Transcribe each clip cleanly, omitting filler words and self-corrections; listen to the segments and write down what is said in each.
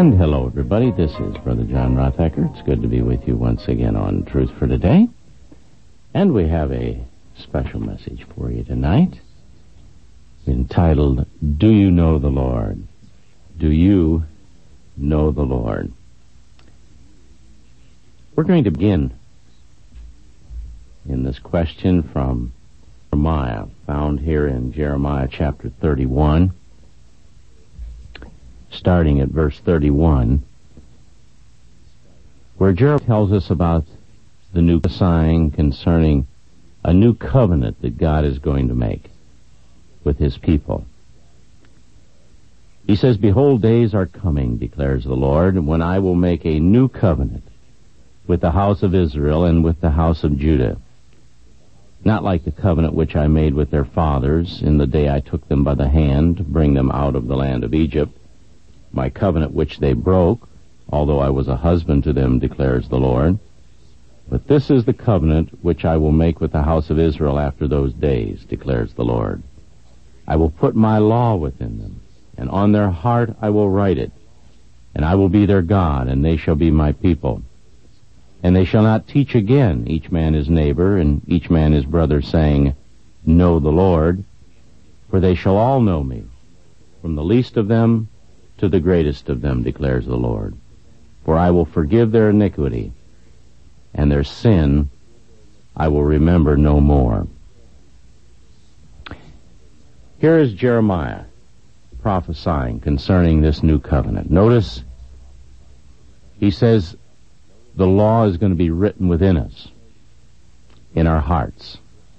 And hello, everybody. This is Brother John Rothacker. It's good to be with you once again on Truth for Today. And we have a special message for you tonight entitled, Do You Know the Lord? Do you know the Lord? We're going to begin in this question from Jeremiah, found here in Jeremiah chapter 31, starting at verse 31, where Jeremiah tells us about the new sign concerning a new covenant that God is going to make with his people. He says, Behold, days are coming, declares the Lord, when I will make a new covenant with the house of Israel and with the house of Judah. Not like the covenant which I made with their fathers in the day I took them by the hand to bring them out of the land of Egypt, my covenant which they broke, although I was a husband to them, declares the Lord. But this is the covenant which I will make with the house of Israel after those days, declares the Lord. I will put my law within them, and on their heart I will write it, and I will be their God, and they shall be my people. And they shall not teach again each man his neighbor, and each man his brother, saying, Know the Lord, for they shall all know me, from the least of them to the greatest of them, declares the Lord. For I will forgive their iniquity, and their sin I will remember no more. Here is Jeremiah prophesying concerning this new covenant. Notice, he says, the law is going to be written within us, in our hearts.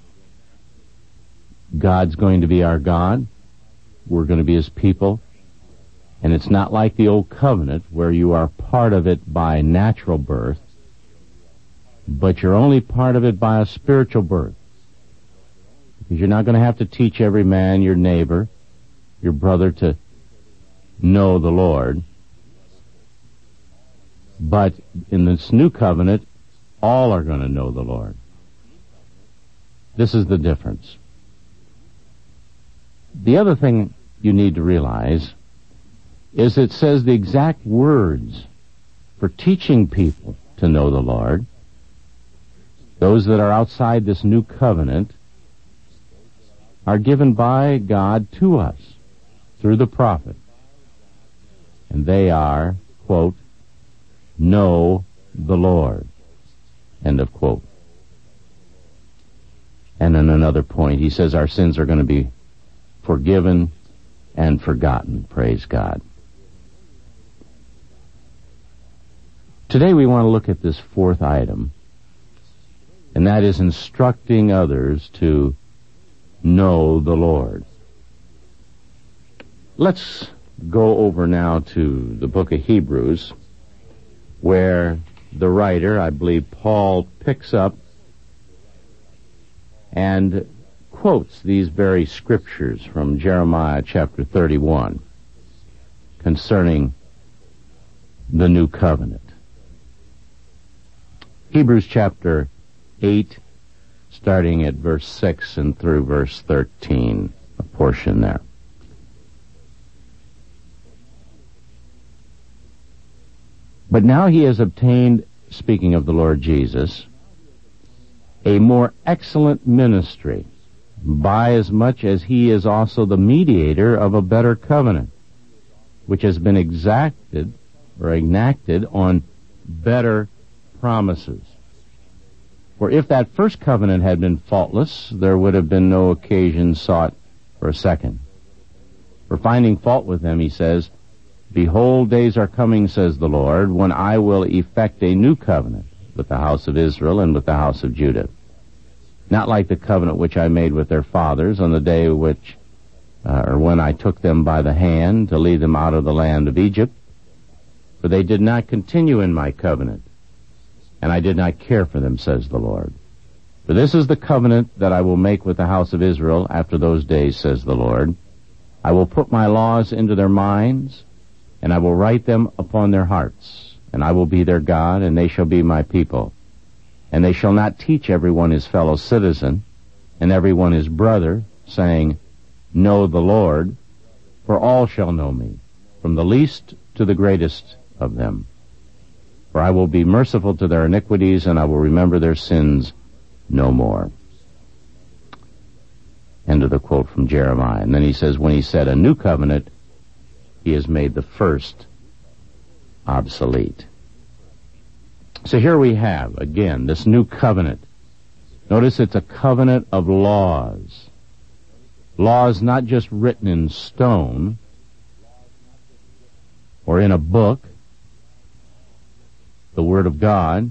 God's going to be our God. We're going to be his people. And it's not like the old covenant where you are part of it by natural birth, but you're only part of it by a spiritual birth. Because you're not going to have to teach every man, your neighbor, your brother to know the Lord. But in this new covenant, all are going to know the Lord. This is the difference. The other thing you need to realize is it says the exact words for teaching people to know the Lord, those that are outside this new covenant, are given by God to us through the prophet. And they are, quote, know the Lord, end of quote. And in another point, he says our sins are going to be forgiven and forgotten, praise God. Today we want to look at this fourth item, and that is instructing others to know the Lord. Let's go over now to the book of Hebrews, where the writer, I believe Paul, picks up and quotes these very scriptures from Jeremiah chapter 31 concerning the new covenant. Hebrews chapter 8, starting at verse 6 and through verse 13, a portion there. But now he has obtained, speaking of the Lord Jesus, a more excellent ministry, by as much as he is also the mediator of a better covenant, which has been enacted on better promises. For if that first covenant had been faultless, there would have been no occasion sought for a second. For finding fault with them, he says, Behold, days are coming, says the Lord, when I will effect a new covenant with the house of Israel and with the house of Judah. Not like the covenant which I made with their fathers on the day when I took them by the hand to lead them out of the land of Egypt. For they did not continue in my covenant, and I did not care for them, says the Lord. For this is the covenant that I will make with the house of Israel after those days, says the Lord. I will put my laws into their minds, and I will write them upon their hearts, and I will be their God, and they shall be my people. And they shall not teach everyone his fellow citizen, and everyone his brother, saying, Know the Lord, for all shall know me, from the least to the greatest of them. For I will be merciful to their iniquities, and I will remember their sins no more. End of the quote from Jeremiah. And then he says, when he said a new covenant, he has made the first obsolete. So here we have, again, this new covenant. Notice it's a covenant of laws. Laws not just written in stone or in a book, the Word of God,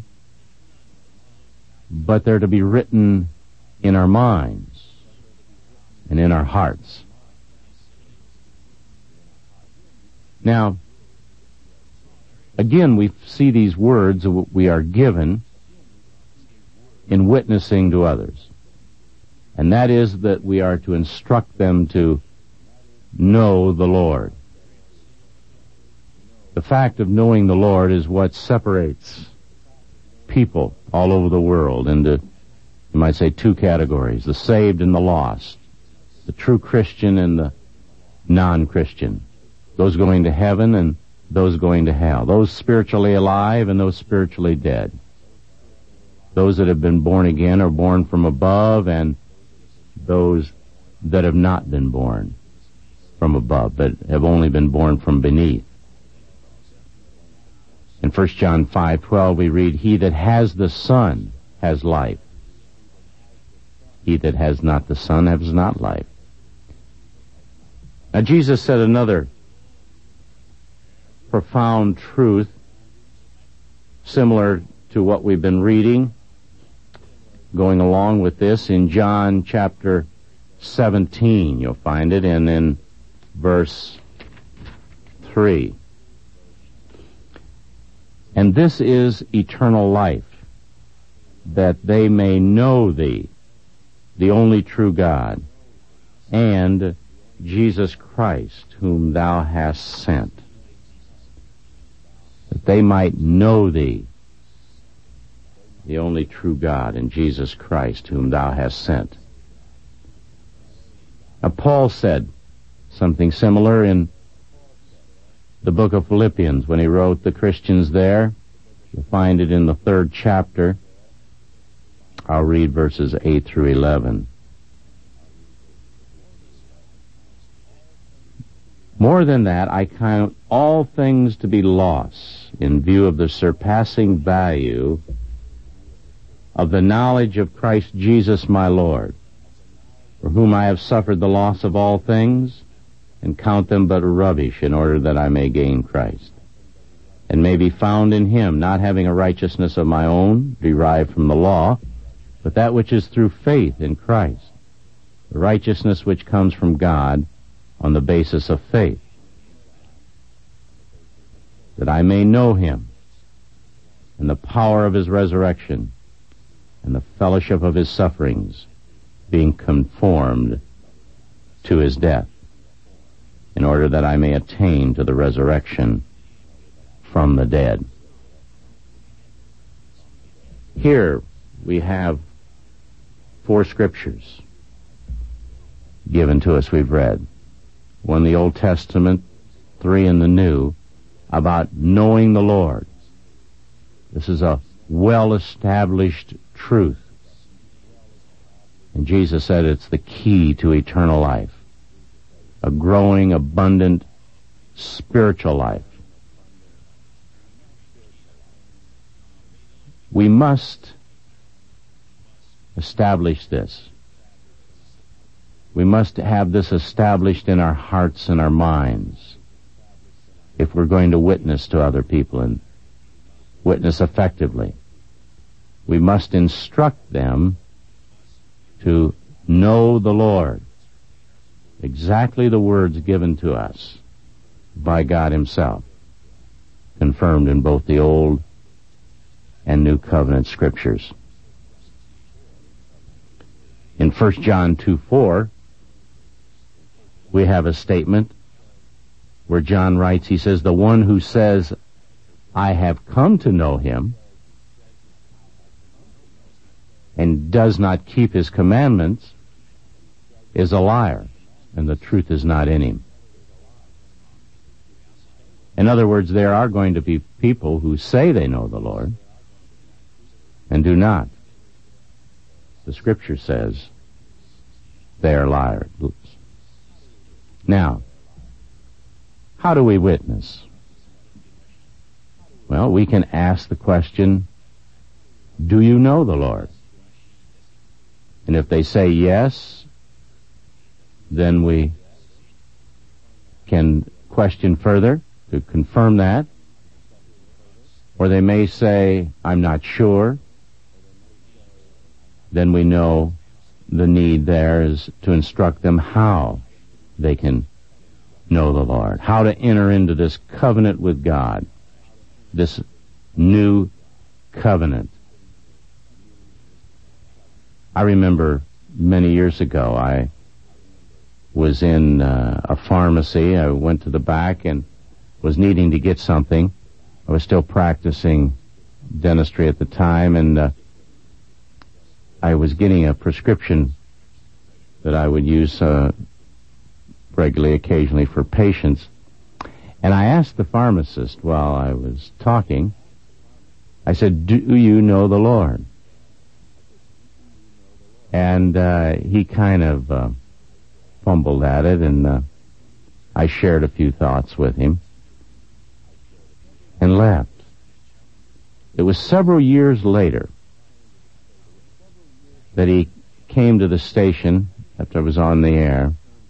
but they're to be written in our minds and in our hearts. Now, again, we see these words that we are given in witnessing to others. And that is that we are to instruct them to know the Lord. The fact of knowing the Lord is what separates people all over the world into, you might say, two categories, the saved and the lost, the true Christian and the non-Christian, those going to heaven and those going to hell, those spiritually alive and those spiritually dead, those that have been born again or born from above, and those that have not been born from above, but have only been born from beneath. In 1 John 5:12 we read, he that has the Son has life. He that has not the Son has not life. Now Jesus said another profound truth similar to what we've been reading, going along with this in John chapter 17. You'll find it, and in verse 3. And this is eternal life, that they may know thee, the only true God, and Jesus Christ, whom thou hast sent. That they might know thee, the only true God, and Jesus Christ, whom thou hast sent. Now, Paul said something similar in the book of Philippians when he wrote the Christians there. You'll find it in the 3rd chapter. I'll read verses 8 through 11. More than that, I count all things to be loss in view of the surpassing value of the knowledge of Christ Jesus my Lord, for whom I have suffered the loss of all things, and count them but rubbish, in order that I may gain Christ, and may be found in him, not having a righteousness of my own, derived from the law, but that which is through faith in Christ, the righteousness which comes from God on the basis of faith, that I may know him, and the power of his resurrection, and the fellowship of his sufferings, being conformed to his death, in order that I may attain to the resurrection from the dead. Here we have 4 scriptures given to us, we've read. 1 in the Old Testament, 3 in the New, about knowing the Lord. This is a well-established truth. And Jesus said it's the key to eternal life, a growing, abundant, spiritual life. We must establish this. We must have this established in our hearts and our minds if we're going to witness to other people and witness effectively. We must instruct them to know the Lord. Exactly the words given to us by God himself, confirmed in both the Old and New Covenant scriptures. In 1 John 2:4, we have a statement where John writes, he says, the one who says, I have come to know him, and does not keep his commandments, is a liar, and the truth is not in him. In other words, there are going to be people who say they know the Lord and do not. The Scripture says they are liars. Now, how do we witness? Well, we can ask the question, do you know the Lord? And if they say yes, then we can question further to confirm that. Or they may say, I'm not sure. Then we know the need there is to instruct them how they can know the Lord, how to enter into this covenant with God, this new covenant. I remember many years ago, I was in a pharmacy. I went to the back and was needing to get something. I was still practicing dentistry at the time, and I was getting a prescription that I would use regularly, occasionally for patients. And I asked the pharmacist while I was talking, I said, do you know the Lord? And he kind of fumbled at it, and I shared a few thoughts with him and left. It was several years later that he came to the station after I was on the air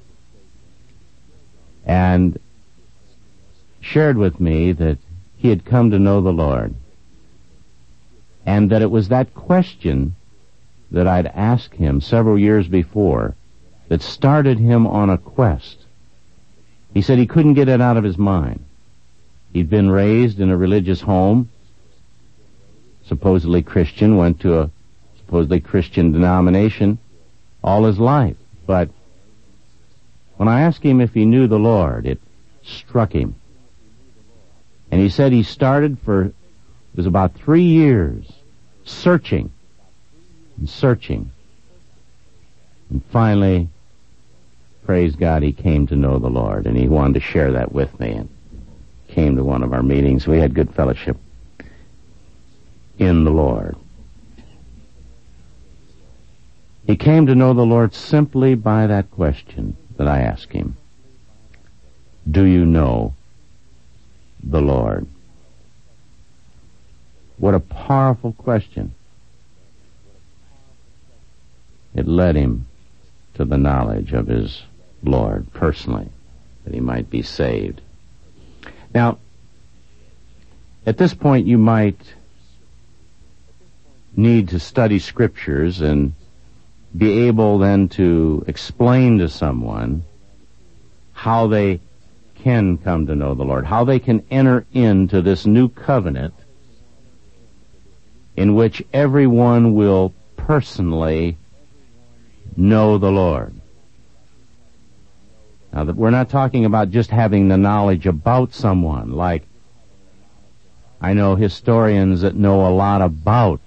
and shared with me that he had come to know the Lord, and that it was that question that I'd asked him several years before that started him on a quest. He said he couldn't get it out of his mind. He'd been raised in a religious home, supposedly Christian, went to a supposedly Christian denomination all his life. But when I asked him if he knew the Lord, it struck him. And he said he started it was about 3 years, searching and searching. And finally, praise God, he came to know the Lord, and he wanted to share that with me, and came to one of our meetings. We had good fellowship in the Lord. He came to know the Lord simply by that question that I asked him. Do you know the Lord? What a powerful question. It led him to the knowledge of his Lord personally, that he might be saved. Now, at this point you might need to study scriptures and be able then to explain to someone how they can come to know the Lord, how they can enter into this new covenant in which everyone will personally know the Lord. Now, that we're not talking about just having the knowledge about someone, like I know historians that know a lot about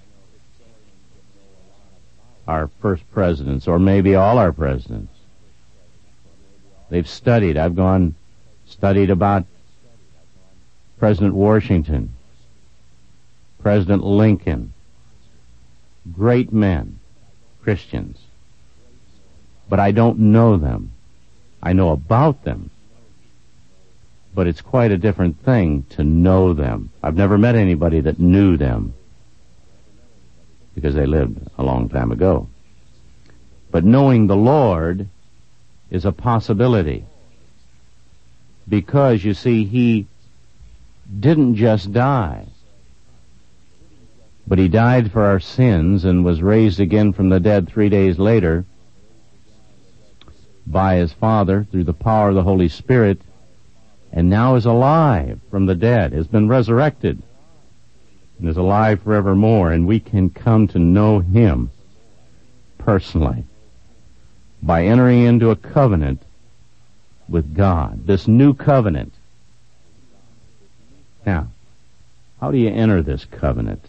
our first presidents, or maybe all our presidents. They've studied. I've studied about President Washington, President Lincoln, great men, Christians. But I don't know them. I know about them. But it's quite a different thing to know them. I've never met anybody that knew them, because they lived a long time ago. But knowing the Lord is a possibility. Because, you see, he didn't just die, but he died for our sins and was raised again from the dead 3 days later by his Father through the power of the Holy Spirit, and now is alive from the dead, has been resurrected, and is alive forevermore, and we can come to know him personally by entering into a covenant with God, this new covenant. Now, how do you enter this covenant?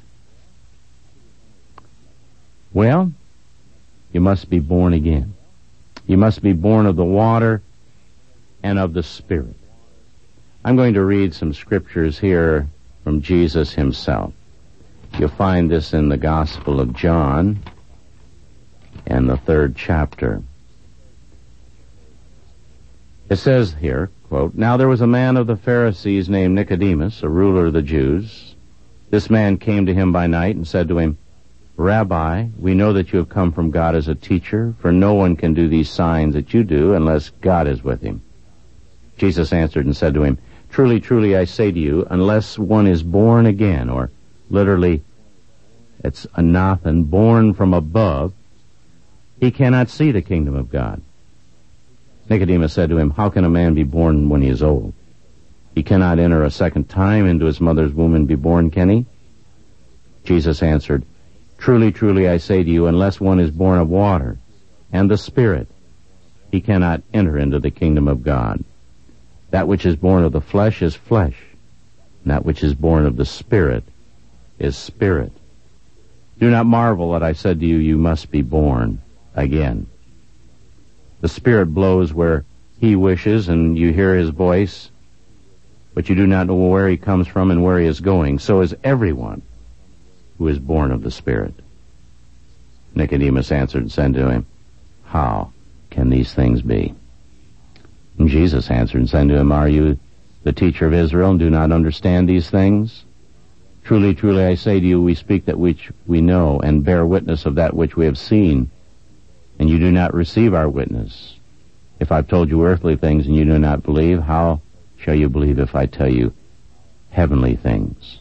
Well, you must be born again. You must be born of the water and of the Spirit. I'm going to read some scriptures here from Jesus himself. You'll find this in the Gospel of John and the 3rd chapter. It says here, quote, "Now there was a man of the Pharisees named Nicodemus, a ruler of the Jews. This man came to him by night and said to him, 'Rabbi, we know that you have come from God as a teacher, for no one can do these signs that you do unless God is with him.' Jesus answered and said to him, 'Truly, truly, I say to you, unless one is born again,'" or literally, it's anathen, born from above, "he cannot see the kingdom of God." Nicodemus said to him, "How can a man be born when he is old? He cannot enter a second time into his mother's womb and be born, can he?" Jesus answered, "Truly, truly, I say to you, unless one is born of water and the Spirit, he cannot enter into the kingdom of God. That which is born of the flesh is flesh, and that which is born of the Spirit is spirit. Do not marvel that I said to you, you must be born again. The Spirit blows where he wishes, and you hear his voice, but you do not know where he comes from and where he is going. So is everyone who is born of the Spirit." Nicodemus answered and said to him, "How can these things be?" And Jesus answered and said to him, "Are you the teacher of Israel and do not understand these things? Truly, truly, I say to you, we speak that which we know and bear witness of that which we have seen, and you do not receive our witness. If I've told you earthly things and you do not believe, how shall you believe if I tell you heavenly things?"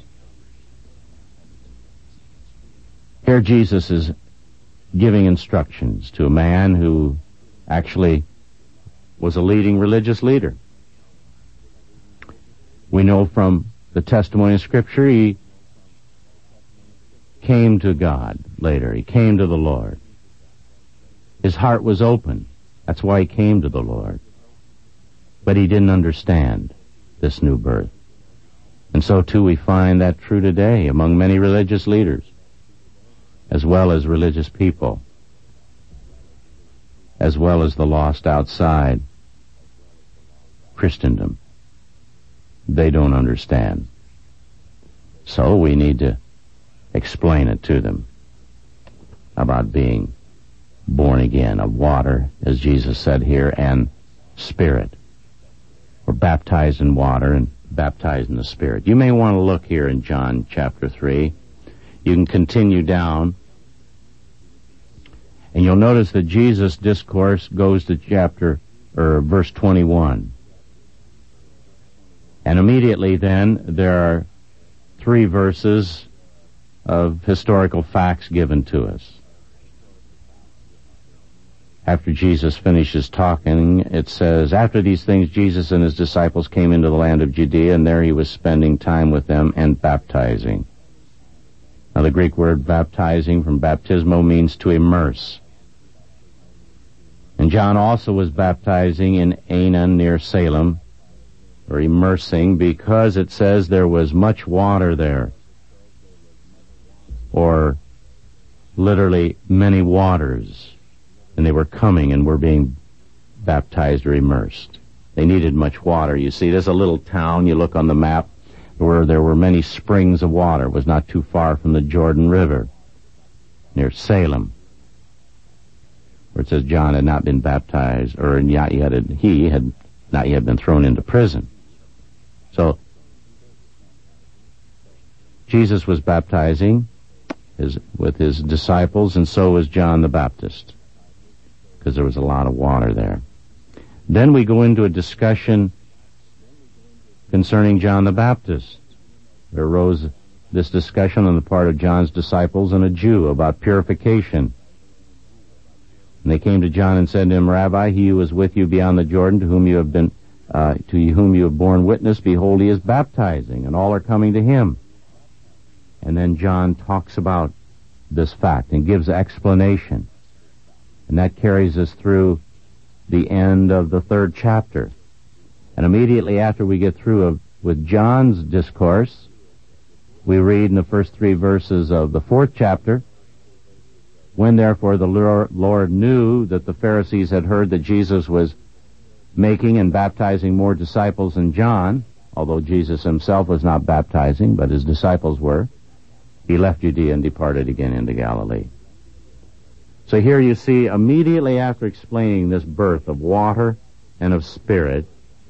Here Jesus is giving instructions to a man who actually was a leading religious leader. We know from the testimony of Scripture he came to God later. He came to the Lord. His heart was open. That's why he came to the Lord. But he didn't understand this new birth. And so too we find that true today among many religious leaders, as well as religious people, as well as the lost outside Christendom. They don't understand. So we need to explain it to them about being born again of water, as Jesus said here, and Spirit. We're baptized in water and baptized in the Spirit. You may want to look here in John chapter 3. You can continue down, and you'll notice that Jesus' discourse goes to verse 21. And immediately then, there are 3 verses of historical facts given to us. After Jesus finishes talking, it says, "After these things, Jesus and his disciples came into the land of Judea, and there he was spending time with them and baptizing." Now, the Greek word baptizing from baptismo means to immerse. And John also was baptizing in Aenon near Salem, or immersing, because it says there was much water there, or literally many waters, and they were coming and were being baptized or immersed. They needed much water. You see, there's a little town, you look on the map, where there were many springs of water. It was not too far from the Jordan River, near Salem, where it says John had not been baptized, or he had not yet been thrown into prison. So, Jesus was baptizing with his disciples, and so was John the Baptist, because there was a lot of water there. Then we go into a discussion concerning John the Baptist. There arose this discussion on the part of John's disciples and a Jew about purification. And they came to John and said to him, "Rabbi, he who is with you beyond the Jordan, to whom you have borne witness, behold, he is baptizing, and all are coming to him." And then John talks about this fact and gives explanation. And that carries us through the end of the 3rd chapter. And immediately after we get through with John's discourse, we read in the first 3 verses of the 4th chapter, "When therefore the Lord knew that the Pharisees had heard that Jesus was making and baptizing more disciples than John, although Jesus himself was not baptizing, but his disciples were, he left Judea and departed again into Galilee. So here you see, immediately after explaining this birth of water and of spirit,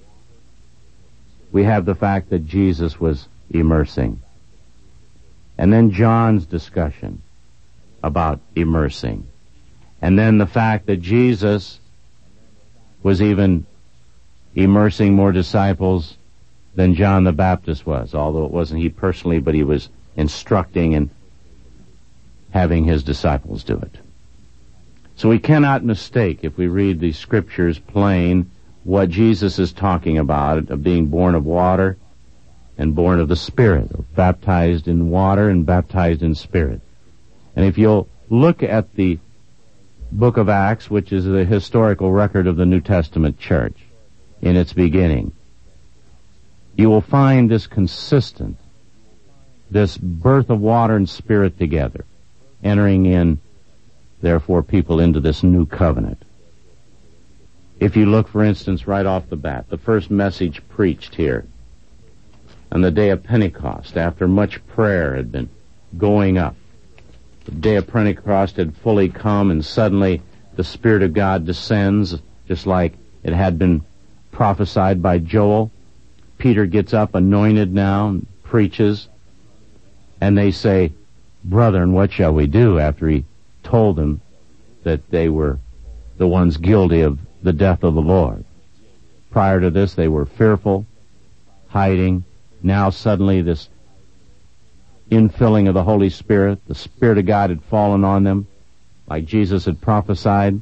we have the fact that Jesus was immersing. And then John's discussion about immersing. And then the fact that Jesus was even immersing more disciples than John the Baptist was, although it wasn't he personally, but he was instructing and having his disciples do it. So we cannot mistake, if we read the scriptures plain, what Jesus is talking about, of being born of water and born of the Spirit, or baptized in water and baptized in Spirit. And if you'll look at the book of Acts, which is the historical record of the New Testament church in its beginning, you will find this consistent, this birth of water and Spirit together, entering in, therefore, people into this new covenant. If you look, for instance, right off the bat, the first message preached here on the day of Pentecost, after much prayer had been going up, the day of Pentecost had fully come, and suddenly the Spirit of God descends, just like it had been prophesied by Joel. Peter gets up, anointed now, and preaches, and they say, "Brethren, what shall we do?" after he told them that they were the ones guilty of the death of the Lord. Prior to this, they were fearful, hiding. Now suddenly this infilling of the Holy Spirit, the Spirit of God had fallen on them, like Jesus had prophesied.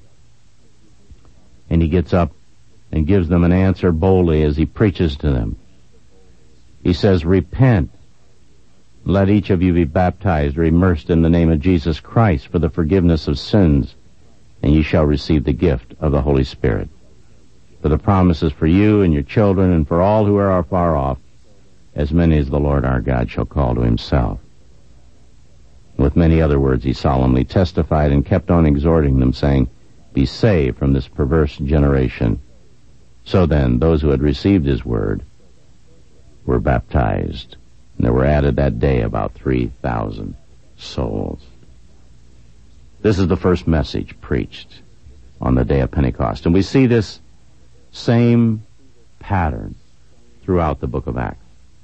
And he gets up and gives them an answer boldly as he preaches to them. He says, "Repent. Let each of you be baptized or immersed in the name of Jesus Christ for the forgiveness of sins, and ye shall receive the gift of the Holy Spirit. For the promise is for you and your children and for all who are far off, as many as the Lord our God shall call to himself." With many other words he solemnly testified and kept on exhorting them, saying, "Be saved from this perverse generation." So then, those who had received his word were baptized. And there were added that day about 3,000 souls. This is the first message preached on the day of Pentecost. And we see this same pattern throughout the book of Acts.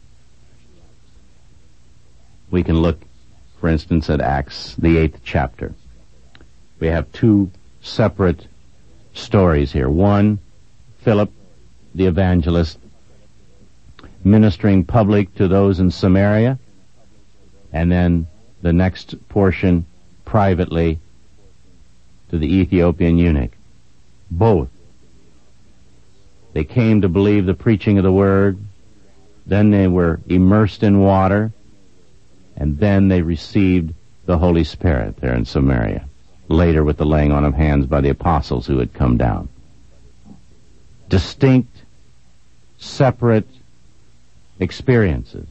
We can look, for instance, at Acts, the 8th chapter. We have two separate stories here. One, Philip, the evangelist, ministering public to those in Samaria, and then the next portion privately to the Ethiopian eunuch. Both. They came to believe the preaching of the word, then they were immersed in water, and then they received the Holy Spirit there in Samaria, later with the laying on of hands by the apostles who had come down. Distinct, separate experiences.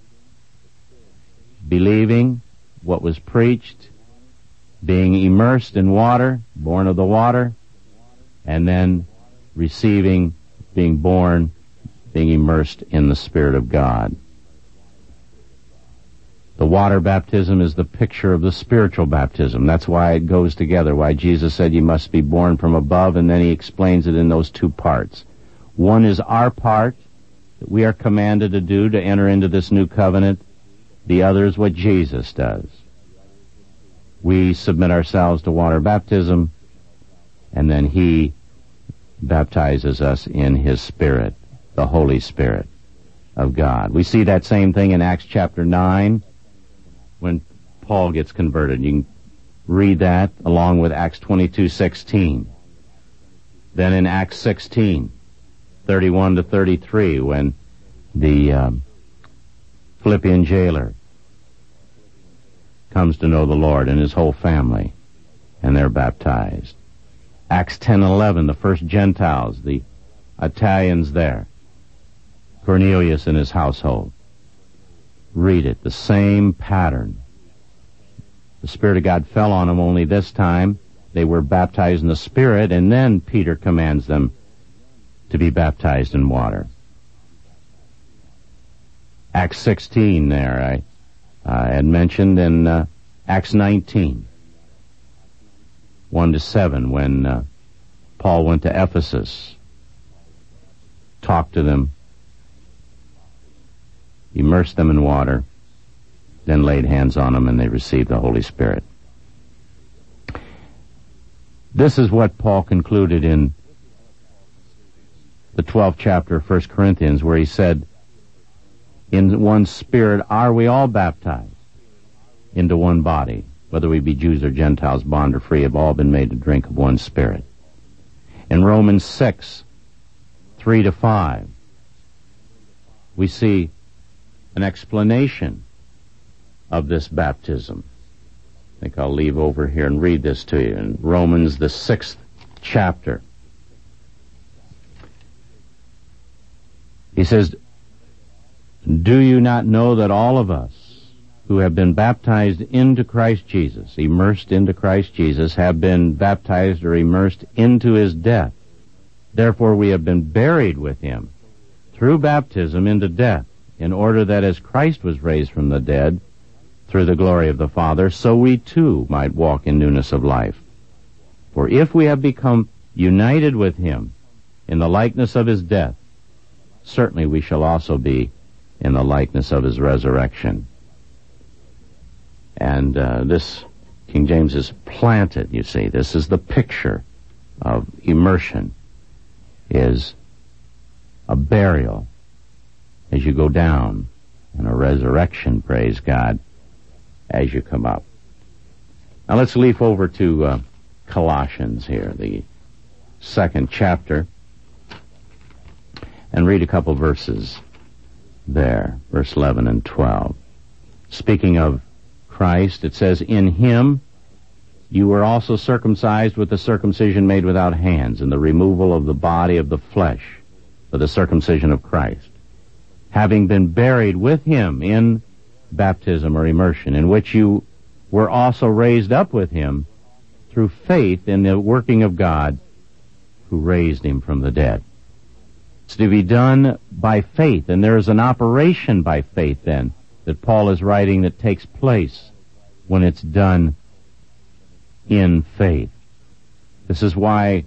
Believing what was preached, being immersed in water, born of the water, and then receiving, being born, being immersed in the Spirit of God. The water baptism is the picture of the spiritual baptism. That's why it goes together, why Jesus said you must be born from above, and then he explains it in those two parts. One is our part that we are commanded to do to enter into this new covenant. The other is what Jesus does. We submit ourselves to water baptism, and then he baptizes us in his Spirit, the Holy Spirit of God. We see that same thing in Acts chapter 9 when Paul gets converted. You can read that along with Acts 22:16. Then in Acts 16:31 to 33, when the Philippian jailer comes to know the Lord and his whole family, and they're baptized. Acts 10:11, the first Gentiles, the Italians there, Cornelius and his household. Read it, the same pattern. The Spirit of God fell on them, only this time they were baptized in the Spirit, and then Peter commands them to be baptized in water. Acts 16 there, I had mentioned in Acts 19, 1-7, when Paul went to Ephesus, talked to them, immersed them in water, then laid hands on them and they received the Holy Spirit. This is what Paul concluded in the 12th chapter of 1 Corinthians, where he said, in one Spirit are we all baptized into one body, whether we be Jews or Gentiles, bond or free, have all been made to drink of one Spirit. In Romans 6, 3-5, we see an explanation of this baptism. I think I'll leave over here and read this to you. In Romans, the 6th chapter, he says, do you not know that all of us who have been baptized into Christ Jesus, immersed into Christ Jesus, have been baptized or immersed into his death? Therefore we have been buried with him through baptism into death, in order that as Christ was raised from the dead through the glory of the Father, so we too might walk in newness of life. For if we have become united with him in the likeness of his death, certainly we shall also be in the likeness of his resurrection. And this, King James, is planted, you see. This is the picture of immersion, is a burial as you go down, and a resurrection, praise God, as you come up. Now let's leaf over to Colossians here, the 2nd chapter, and read a couple verses there, verse 11 and 12. Speaking of Christ, it says, in him you were also circumcised with the circumcision made without hands, in the removal of the body of the flesh, for the circumcision of Christ, having been buried with him in baptism or immersion, in which you were also raised up with him through faith in the working of God who raised him from the dead. It's to be done by faith, and there is an operation by faith then that Paul is writing that takes place when it's done in faith. This is why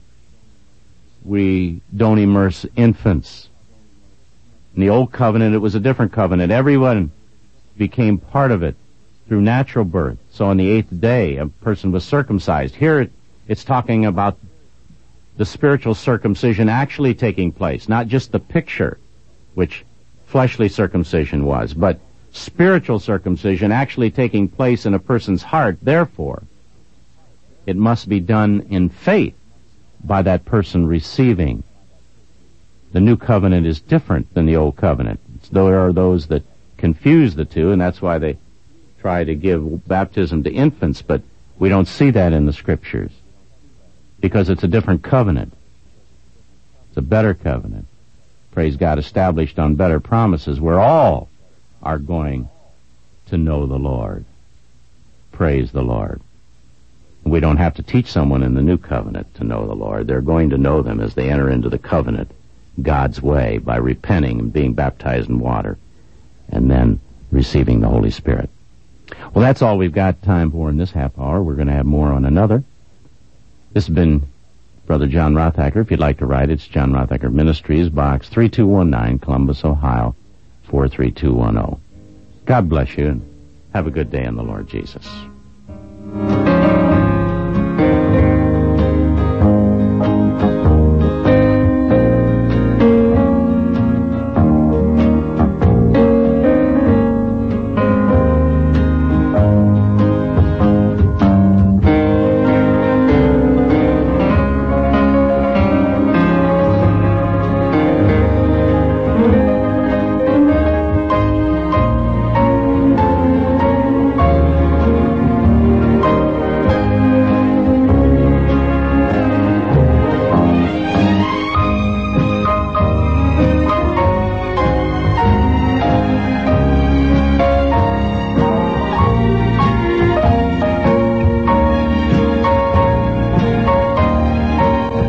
we don't immerse infants. In the Old Covenant, it was a different covenant. Everyone became part of it through natural birth. So on the 8th day, a person was circumcised. Here it's talking about the spiritual circumcision actually taking place, not just the picture, which fleshly circumcision was, but spiritual circumcision actually taking place in a person's heart. Therefore, it must be done in faith by that person receiving. The new covenant is different than the old covenant. There are those that confuse the two, and that's why they try to give baptism to infants, but we don't see that in the Scriptures, because it's a different covenant. It's a better covenant. Praise God, established on better promises, where all are going to know the Lord. Praise the Lord. We don't have to teach someone in the new covenant to know the Lord. They're going to know them as they enter into the covenant God's way, by repenting and being baptized in water and then receiving the Holy Spirit. Well, that's all we've got time for in this half hour. We're going to have more on another. This has been Brother John Rothacker. If you'd like to write, it's John Rothacker Ministries, Box 3219, Columbus, Ohio, 43210. God bless you, and have a good day in the Lord Jesus.